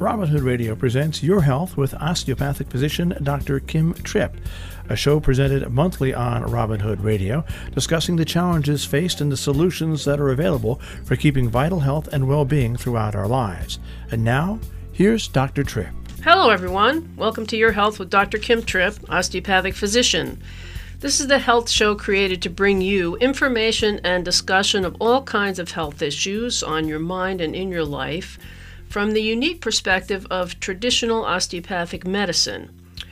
Robin Hood Radio presents Your Health with osteopathic physician Dr. Kim Tripp, a show presented monthly on Robin Hood Radio, discussing the challenges faced and the solutions that are available for keeping vital health and well-being throughout our lives. And now, here's Dr. Tripp. Hello, everyone. Welcome to Your Health with Dr. Kim Tripp, osteopathic physician. This is the health show created to bring you information and discussion of all kinds of health issues on your mind and in your life from the unique perspective of traditional osteopathic medicine.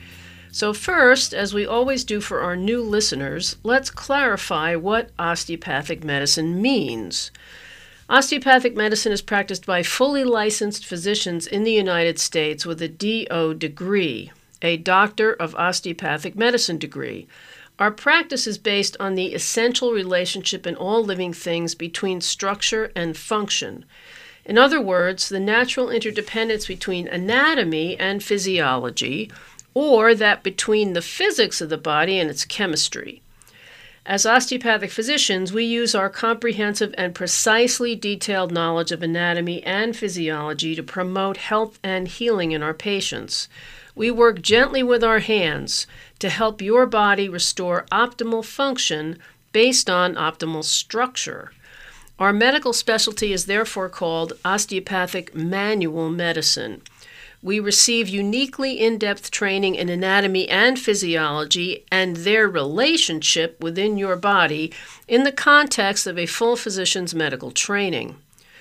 So first, as we always do for our new listeners, let's clarify what osteopathic medicine means. Osteopathic medicine is practiced by fully licensed physicians in the United States with a DO degree, a Doctor of Osteopathic Medicine degree. Our practice is based on the essential relationship in all living things between structure and function. In other words, the natural interdependence between anatomy and physiology, or that between the physics of the body and its chemistry. As osteopathic physicians, we use our comprehensive and precisely detailed knowledge of anatomy and physiology to promote health and healing in our patients. We work gently with our hands to help your body restore optimal function based on optimal structure. Our medical specialty is therefore called osteopathic manual medicine. We receive uniquely in-depth training in anatomy and physiology and their relationship within your body in the context of a full physician's medical training.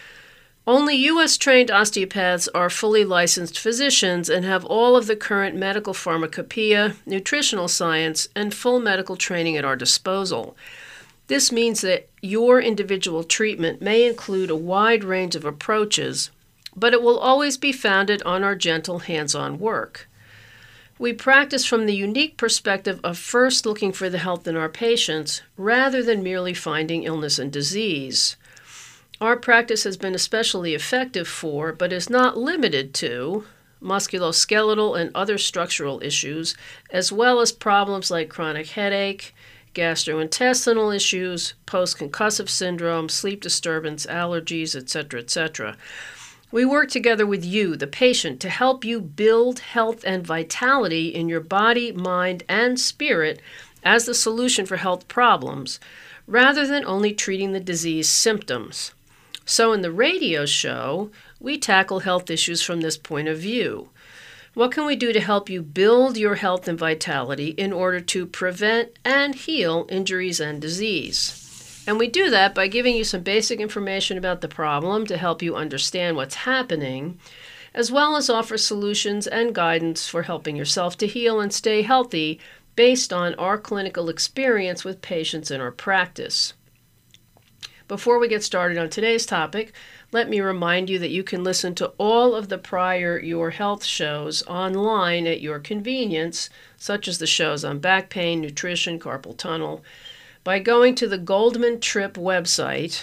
Only U.S.-trained osteopaths are fully licensed physicians and have all of the current medical pharmacopoeia, nutritional science, and full medical training at our disposal. This means that your individual treatment may include a wide range of approaches, but it will always be founded on our gentle hands-on work. We practice from the unique perspective of first looking for the health in our patients rather than merely finding illness and disease. Our practice has been especially effective for, but is not limited to, musculoskeletal and other structural issues, as well as problems like chronic headache, gastrointestinal issues, post-concussive syndrome, sleep disturbance, allergies, etc., etc. We work together with you, the patient, to help you build health and vitality in your body, mind, and spirit as the solution for health problems, rather than only treating the disease symptoms. So in the radio show, we tackle health issues from this point of view. What can we do to help you build your health and vitality in order to prevent and heal injuries and disease? And we do that by giving you some basic information about the problem to help you understand what's happening, as well as offer solutions and guidance for helping yourself to heal and stay healthy based on our clinical experience with patients in our practice. Before we get started on today's topic, let me remind you that you can listen to all of the prior Your Health shows online at your convenience, such as the shows on back pain, nutrition, carpal tunnel, by going to the Goldman Tripp website,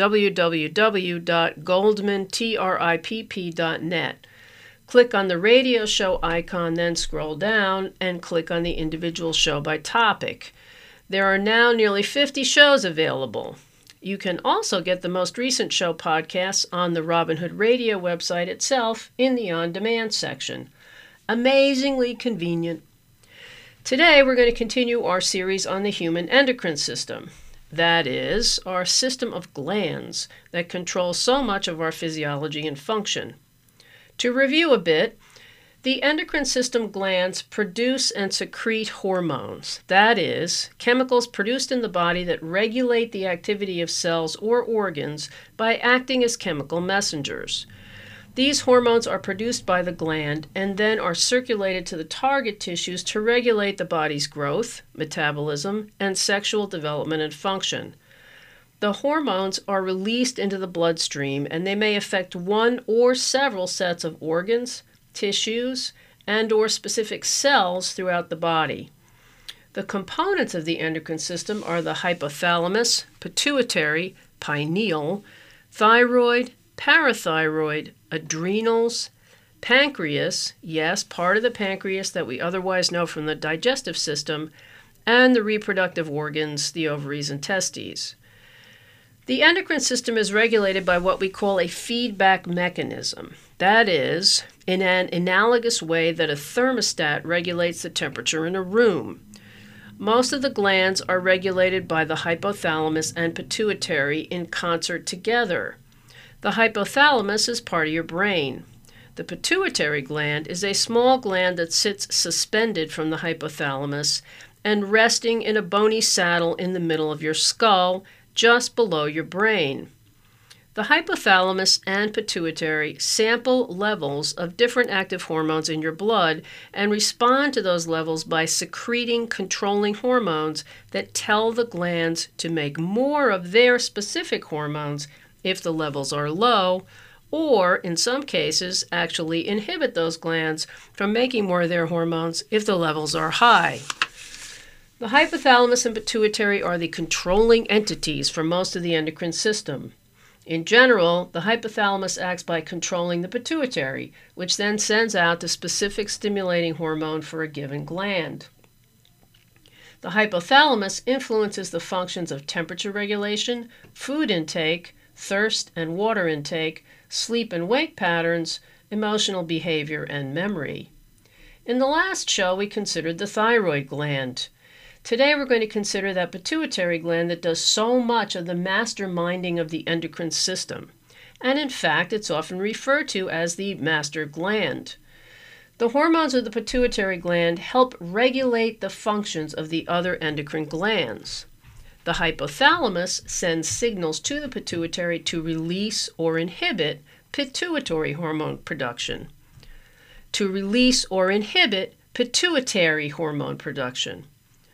www.goldmantripp.net. Click on the radio show icon, then scroll down and click on the individual show by topic. There are now nearly 50 shows available. You can also get the most recent show podcasts on the Robin Hood Radio website itself in the on-demand section. Amazingly convenient. Today we're going to continue our series on the human endocrine system. That is, our system of glands that control so much of our physiology and function. To review a bit, the endocrine system glands produce and secrete hormones, that is, chemicals produced in the body that regulate the activity of cells or organs by acting as chemical messengers. These hormones are produced by the gland and then are circulated to the target tissues to regulate the body's growth, metabolism, and sexual development and function. The hormones are released into the bloodstream and they may affect one or several sets of organs, tissues, and or specific cells throughout the body. The components of the endocrine system are the hypothalamus, pituitary, pineal, thyroid, parathyroid, adrenals, pancreas, yes, part of the pancreas that we otherwise know from the digestive system, and the reproductive organs, the ovaries and testes. The endocrine system is regulated by what we call a feedback mechanism. That is, in an analogous way that a thermostat regulates the temperature in a room. Most of the glands are regulated by the hypothalamus and pituitary in concert together. The hypothalamus is part of your brain. The pituitary gland is a small gland that sits suspended from the hypothalamus and resting in a bony saddle in the middle of your skull, just below your brain. The hypothalamus and pituitary sample levels of different active hormones in your blood and respond to those levels by secreting controlling hormones that tell the glands to make more of their specific hormones if the levels are low, or in some cases actually inhibit those glands from making more of their hormones if the levels are high. The hypothalamus and pituitary are the controlling entities for most of the endocrine system. In general, the hypothalamus acts by controlling the pituitary, which then sends out the specific stimulating hormone for a given gland. The hypothalamus influences the functions of temperature regulation, food intake, thirst and water intake, sleep and wake patterns, emotional behavior, and memory. In the last show, we considered the thyroid gland. Today we're going to consider that pituitary gland that does so much of the masterminding of the endocrine system. And in fact, it's often referred to as the master gland. The hormones of the pituitary gland help regulate the functions of the other endocrine glands. The hypothalamus sends signals to the pituitary to release or inhibit pituitary hormone production. To release or inhibit pituitary hormone production.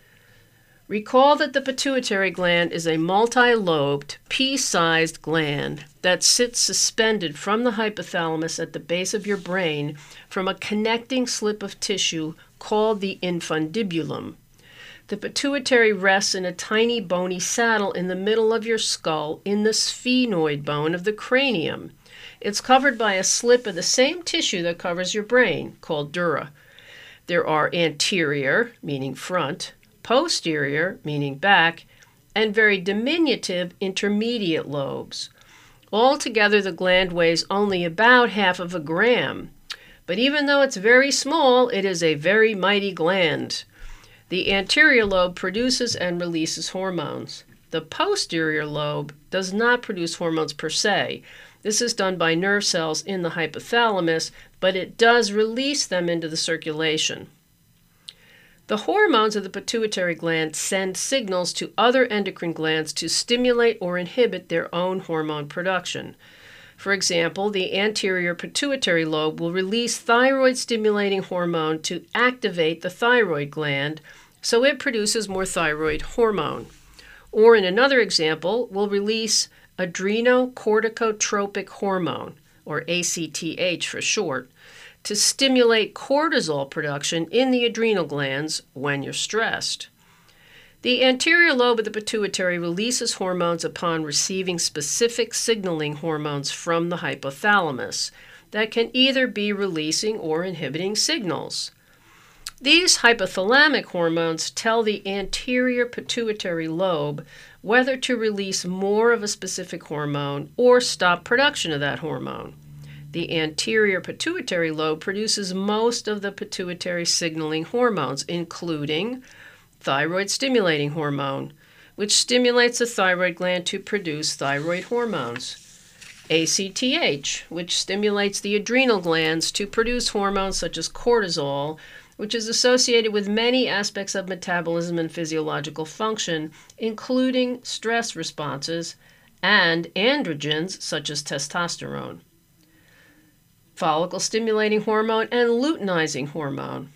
Recall that the pituitary gland is a multi-lobed, pea-sized gland that sits suspended from the hypothalamus at the base of your brain from a connecting slip of tissue called the infundibulum. The pituitary rests in a tiny bony saddle in the middle of your skull in the sphenoid bone of the cranium. It's covered by a slip of the same tissue that covers your brain, called dura. There are anterior, meaning front, posterior, meaning back, and very diminutive intermediate lobes. Altogether, the gland weighs only about half of a gram. But even though it's very small, it is a very mighty gland. The anterior lobe produces and releases hormones. The posterior lobe does not produce hormones per se. This is done by nerve cells in the hypothalamus, but it does release them into the circulation. The hormones of the pituitary gland send signals to other endocrine glands to stimulate or inhibit their own hormone production. For example, the anterior pituitary lobe will release thyroid-stimulating hormone to activate the thyroid gland, so it produces more thyroid hormone. Or in another example, will release adrenocorticotropic hormone, or ACTH for short, to stimulate cortisol production in the adrenal glands when you're stressed. The anterior lobe of the pituitary releases hormones upon receiving specific signaling hormones from the hypothalamus that can either be releasing or inhibiting signals. These hypothalamic hormones tell the anterior pituitary lobe whether to release more of a specific hormone or stop production of that hormone. The anterior pituitary lobe produces most of the pituitary signaling hormones, including thyroid-stimulating hormone, which stimulates the thyroid gland to produce thyroid hormones, ACTH, which stimulates the adrenal glands to produce hormones such as cortisol, which is associated with many aspects of metabolism and physiological function, including stress responses, and androgens such as testosterone, follicle-stimulating hormone, and luteinizing hormone.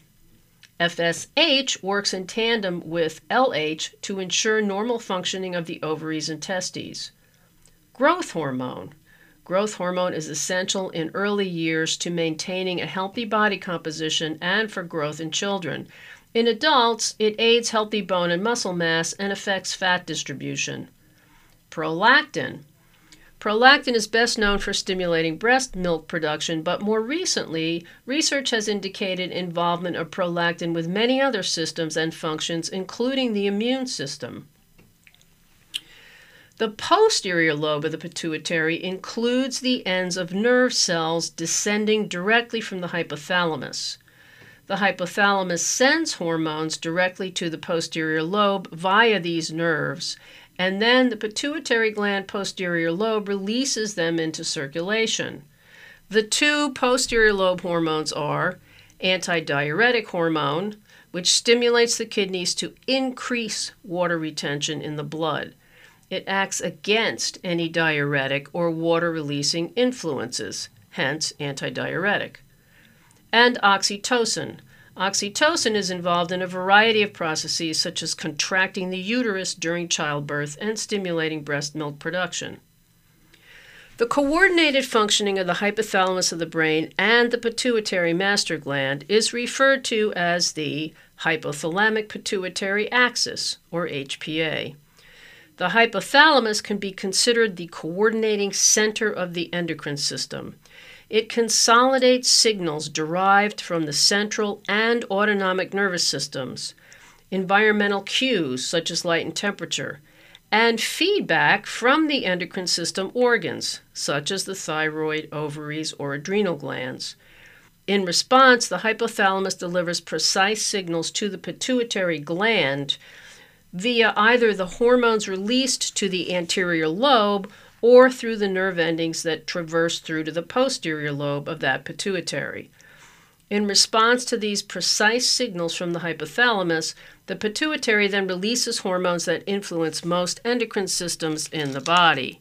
FSH works in tandem with LH to ensure normal functioning of the ovaries and testes. Growth hormone. Growth hormone is essential in early years to maintaining a healthy body composition and for growth in children. In adults, it aids healthy bone and muscle mass and affects fat distribution. Prolactin. Prolactin is best known for stimulating breast milk production, but more recently, research has indicated involvement of prolactin with many other systems and functions, including the immune system. The posterior lobe of the pituitary includes the ends of nerve cells descending directly from the hypothalamus. The hypothalamus sends hormones directly to the posterior lobe via these nerves, and then the pituitary gland posterior lobe releases them into circulation. The two posterior lobe hormones are antidiuretic hormone, which stimulates the kidneys to increase water retention in the blood. It acts against any diuretic or water-releasing influences, hence antidiuretic. And oxytocin. Oxytocin is involved in a variety of processes such as contracting the uterus during childbirth and stimulating breast milk production. The coordinated functioning of the hypothalamus of the brain and the pituitary master gland is referred to as the hypothalamic pituitary axis, or HPA. The hypothalamus can be considered the coordinating center of the endocrine system. It consolidates signals derived from the central and autonomic nervous systems, environmental cues such as light and temperature, and feedback from the endocrine system organs, such as the thyroid, ovaries, or adrenal glands. In response, the hypothalamus delivers precise signals to the pituitary gland via either the hormones released to the anterior lobe or through the nerve endings that traverse through to the posterior lobe of that pituitary. In response to these precise signals from the hypothalamus, the pituitary then releases hormones that influence most endocrine systems in the body.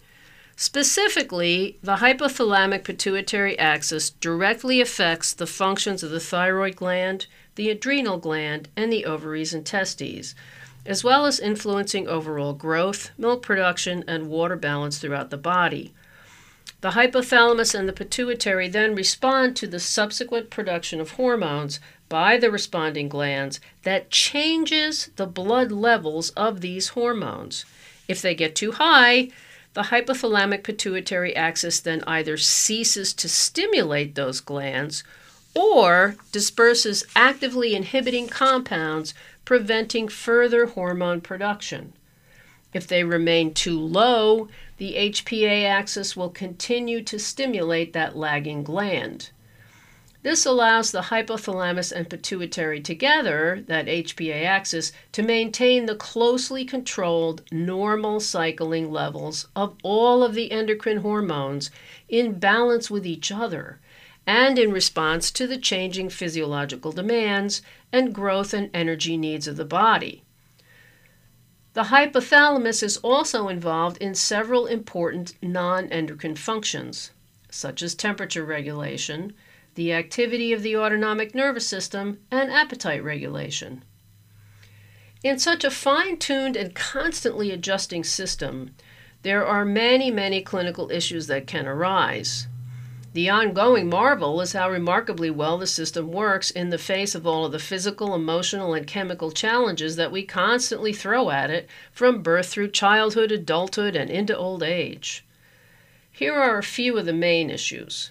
Specifically, the hypothalamic pituitary axis directly affects the functions of the thyroid gland, the adrenal gland, and the ovaries and testes, as well as influencing overall growth, milk production, and water balance throughout the body. The hypothalamus and the pituitary then respond to the subsequent production of hormones by the responding glands that changes the blood levels of these hormones. If they get too high, the hypothalamic pituitary axis then either ceases to stimulate those glands or disperses actively inhibiting compounds, preventing further hormone production. If they remain too low, the HPA axis will continue to stimulate that lagging gland. This allows the hypothalamus and pituitary together, that HPA axis, to maintain the closely controlled normal cycling levels of all of the endocrine hormones in balance with each other and in response to the changing physiological demands and growth and energy needs of the body. The hypothalamus is also involved in several important non-endocrine functions, such as temperature regulation, the activity of the autonomic nervous system, and appetite regulation. In such a fine-tuned and constantly adjusting system, there are many clinical issues that can arise. The ongoing marvel is how remarkably well the system works in the face of all of the physical, emotional, and chemical challenges that we constantly throw at it from birth through childhood, adulthood, and into old age. Here are a few of the main issues.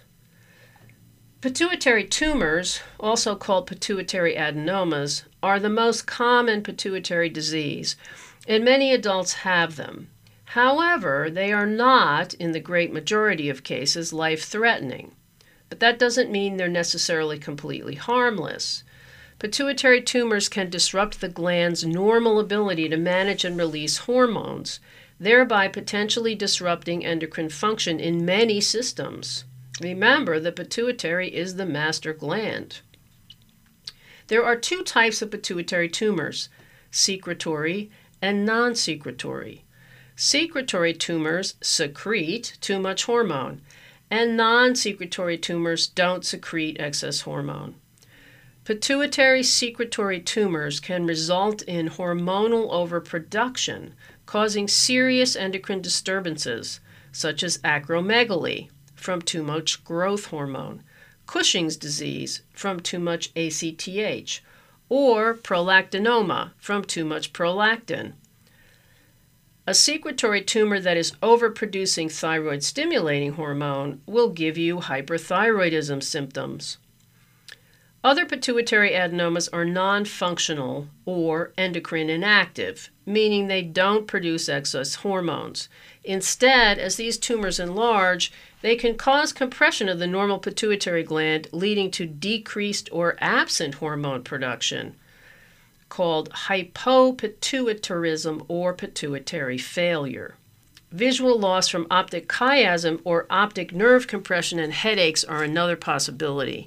Pituitary tumors, also called pituitary adenomas, are the most common pituitary disease, and many adults have them. However, they are not, in the great majority of cases, life-threatening. But that doesn't mean they're necessarily completely harmless. Pituitary tumors can disrupt the gland's normal ability to manage and release hormones, thereby potentially disrupting endocrine function in many systems. Remember, the pituitary is the master gland. There are two types of pituitary tumors, secretory and non-secretory. Secretory tumors secrete too much hormone, and non-secretory tumors don't secrete excess hormone. Pituitary secretory tumors can result in hormonal overproduction, causing serious endocrine disturbances, such as acromegaly from too much growth hormone, Cushing's disease from too much ACTH, or prolactinoma from too much prolactin. A secretory tumor that is overproducing thyroid-stimulating hormone will give you hyperthyroidism symptoms. Other pituitary adenomas are non-functional or endocrine inactive, meaning they don't produce excess hormones. Instead, as these tumors enlarge, they can cause compression of the normal pituitary gland, leading to decreased or absent hormone production, called hypopituitarism or pituitary failure. Visual loss from optic chiasm or optic nerve compression and headaches are another possibility.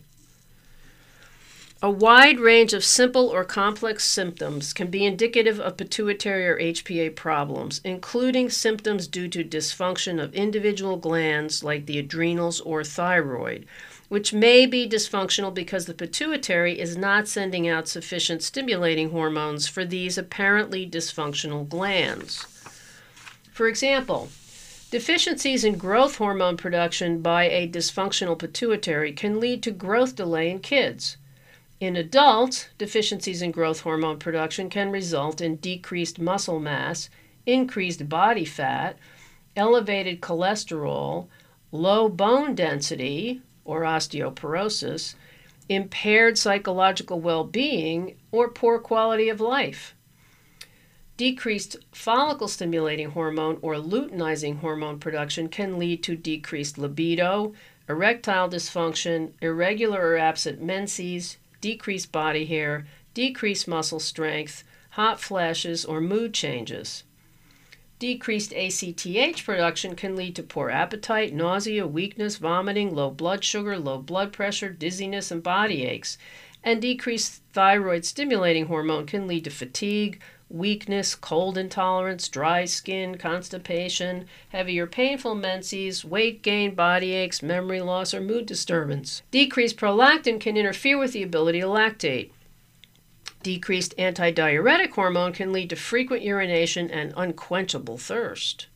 A wide range of simple or complex symptoms can be indicative of pituitary or HPA problems, including symptoms due to dysfunction of individual glands like the adrenals or thyroid, which may be dysfunctional because the pituitary is not sending out sufficient stimulating hormones for these apparently dysfunctional glands. For example, deficiencies in growth hormone production by a dysfunctional pituitary can lead to growth delay in kids. In adults, deficiencies in growth hormone production can result in decreased muscle mass, increased body fat, elevated cholesterol, low bone density, or osteoporosis, impaired psychological well-being, or poor quality of life. Decreased follicle-stimulating hormone or luteinizing hormone production can lead to decreased libido, erectile dysfunction, irregular or absent menses, decreased body hair, decreased muscle strength, hot flashes, or mood changes. Decreased ACTH production can lead to poor appetite, nausea, weakness, vomiting, low blood sugar, low blood pressure, dizziness, and body aches. And decreased thyroid stimulating hormone can lead to fatigue, weakness, cold intolerance, dry skin, constipation, heavy or painful menses, weight gain, body aches, memory loss, or mood disturbance. Decreased prolactin can interfere with the ability to lactate. Decreased antidiuretic hormone can lead to frequent urination and unquenchable thirst.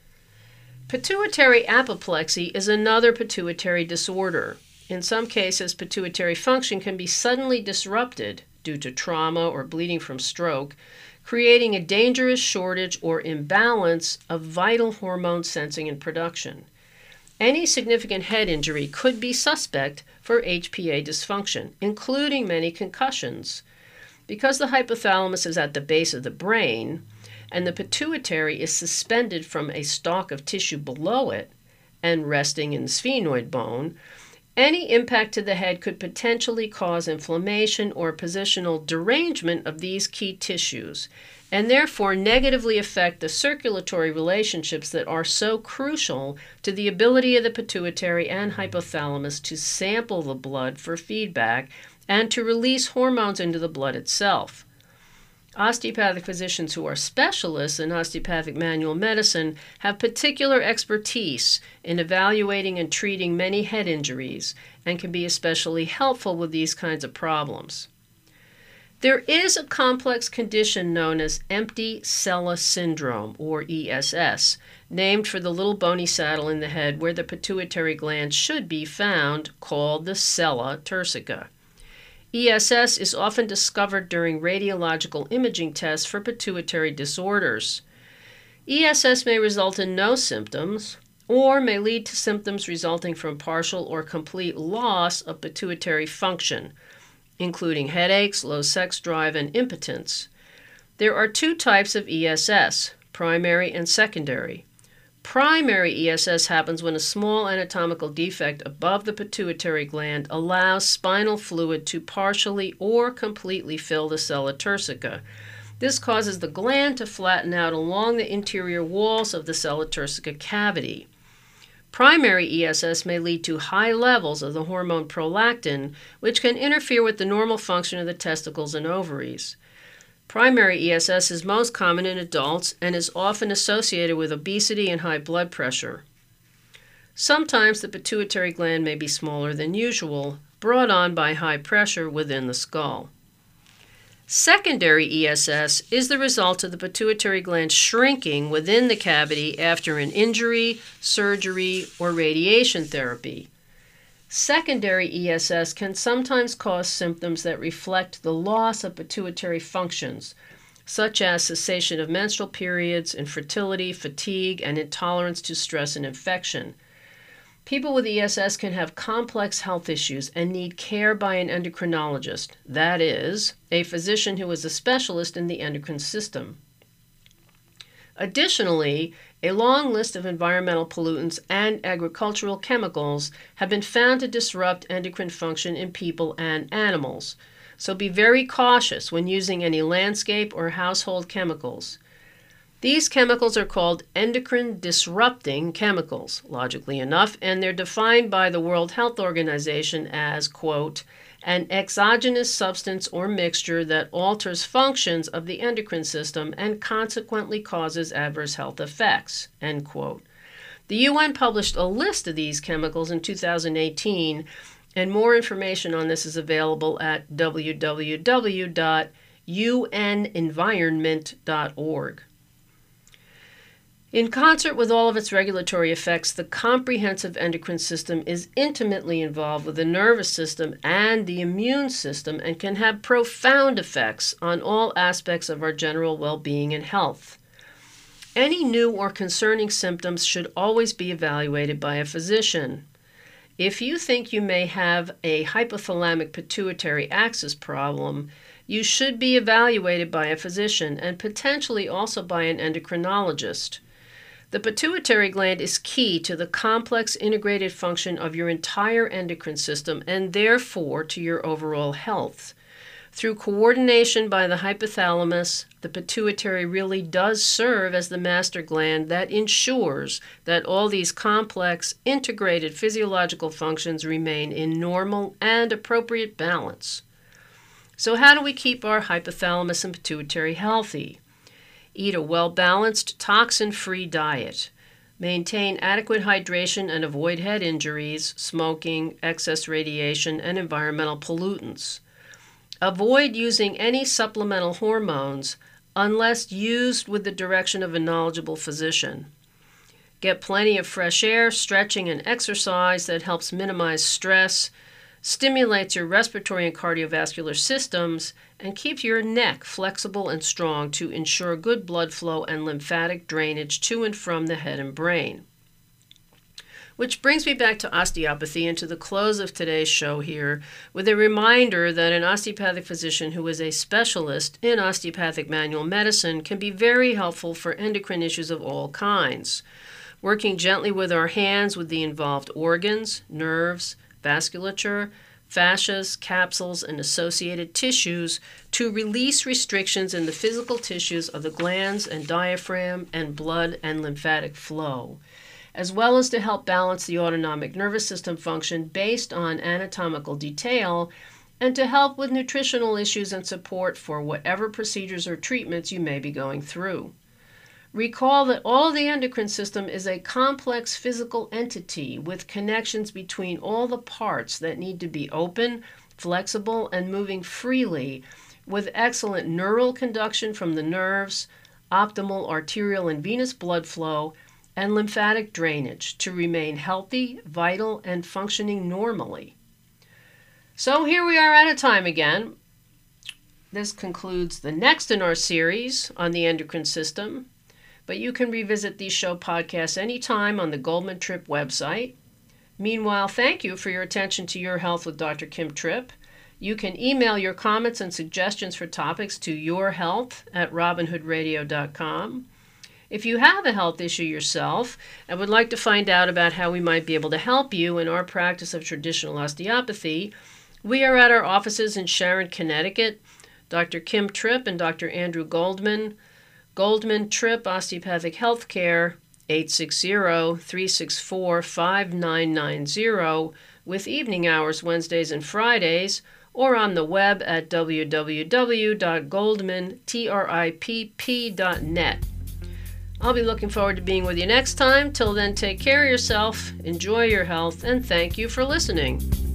Pituitary apoplexy is another pituitary disorder. In some cases, pituitary function can be suddenly disrupted due to trauma or bleeding from stroke, creating a dangerous shortage or imbalance of vital hormone sensing and production. Any significant head injury could be suspect for HPA dysfunction, including many concussions. Because the hypothalamus is at the base of the brain and the pituitary is suspended from a stalk of tissue below it and resting in the sphenoid bone, any impact to the head could potentially cause inflammation or positional derangement of these key tissues, and therefore negatively affect the circulatory relationships that are so crucial to the ability of the pituitary and hypothalamus to sample the blood for feedback and to release hormones into the blood itself. Osteopathic physicians who are specialists in osteopathic manual medicine have particular expertise in evaluating and treating many head injuries and can be especially helpful with these kinds of problems. There is a complex condition known as empty sella syndrome, or ESS, named for the little bony saddle in the head where the pituitary gland should be found, called the sella turcica. ESS is often discovered during radiological imaging tests for pituitary disorders. ESS may result in no symptoms or may lead to symptoms resulting from partial or complete loss of pituitary function, including headaches, low sex drive, and impotence. There are two types of ESS, primary and secondary. Primary ESS happens when a small anatomical defect above the pituitary gland allows spinal fluid to partially or completely fill the sella turcica. This causes the gland to flatten out along the interior walls of the sella turcica cavity. Primary ESS may lead to high levels of the hormone prolactin, which can interfere with the normal function of the testicles and ovaries. Primary ESS is most common in adults and is often associated with obesity and high blood pressure. Sometimes the pituitary gland may be smaller than usual, brought on by high pressure within the skull. Secondary ESS is the result of the pituitary gland shrinking within the cavity after an injury, surgery, or radiation therapy. Secondary ESS can sometimes cause symptoms that reflect the loss of pituitary functions, such as cessation of menstrual periods, infertility, fatigue, and intolerance to stress and infection. People with ESS can have complex health issues and need care by an endocrinologist, that is, a physician who is a specialist in the endocrine system. Additionally, a long list of environmental pollutants and agricultural chemicals have been found to disrupt endocrine function in people and animals. So be very cautious when using any landscape or household chemicals. These chemicals are called endocrine disrupting chemicals, logically enough, and they're defined by the World Health Organization as, quote, an exogenous substance or mixture that alters functions of the endocrine system and consequently causes adverse health effects, end quote. The UN published a list of these chemicals in 2018, and more information on this is available at www.unenvironment.org. In concert with all of its regulatory effects, the comprehensive endocrine system is intimately involved with the nervous system and the immune system and can have profound effects on all aspects of our general well-being and health. Any new or concerning symptoms should always be evaluated by a physician. If you think you may have a hypothalamic pituitary axis problem, you should be evaluated by a physician and potentially also by an endocrinologist. The pituitary gland is key to the complex integrated function of your entire endocrine system and therefore to your overall health. Through coordination by the hypothalamus, the pituitary really does serve as the master gland that ensures that all these complex, integrated physiological functions remain in normal and appropriate balance. So how do we keep our hypothalamus and pituitary healthy? Eat a well-balanced, toxin-free diet. Maintain adequate hydration and avoid head injuries, smoking, excess radiation, and environmental pollutants. Avoid using any supplemental hormones unless used with the direction of a knowledgeable physician. Get plenty of fresh air, stretching, and exercise that helps minimize stress, stimulates your respiratory and cardiovascular systems, and keeps your neck flexible and strong to ensure good blood flow and lymphatic drainage to and from the head and brain. Which brings me back to osteopathy and to the close of today's show here with a reminder that an osteopathic physician who is a specialist in osteopathic manual medicine can be very helpful for endocrine issues of all kinds. Working gently with our hands with the involved organs, nerves, vasculature, fascias, capsules, and associated tissues to release restrictions in the physical tissues of the glands and diaphragm and blood and lymphatic flow, as well as to help balance the autonomic nervous system function based on anatomical detail, and to help with nutritional issues and support for whatever procedures or treatments you may be going through. Recall that all of the endocrine system is a complex physical entity with connections between all the parts that need to be open, flexible, and moving freely, with excellent neural conduction from the nerves, optimal arterial and venous blood flow, and lymphatic drainage to remain healthy, vital, and functioning normally. So here we are out of time again. This concludes the next in our series on the endocrine system. But you can revisit these show podcasts anytime on the Goldman Tripp website. Meanwhile, thank you for your attention to Your Health with Dr. Kim Tripp. You can email your comments and suggestions for topics to yourhealth@robinhoodradio.com. If you have a health issue yourself and would like to find out about how we might be able to help you in our practice of traditional osteopathy, we are at our offices in Sharon, Connecticut. Dr. Kim Tripp and Dr. Andrew Goldman, Goldman Tripp Osteopathic Healthcare, 860-364-5990, with evening hours Wednesdays and Fridays, or on the web at www.goldmantripp.net. I'll be looking forward to being with you next time. Till then, take care of yourself, enjoy your health, and thank you for listening.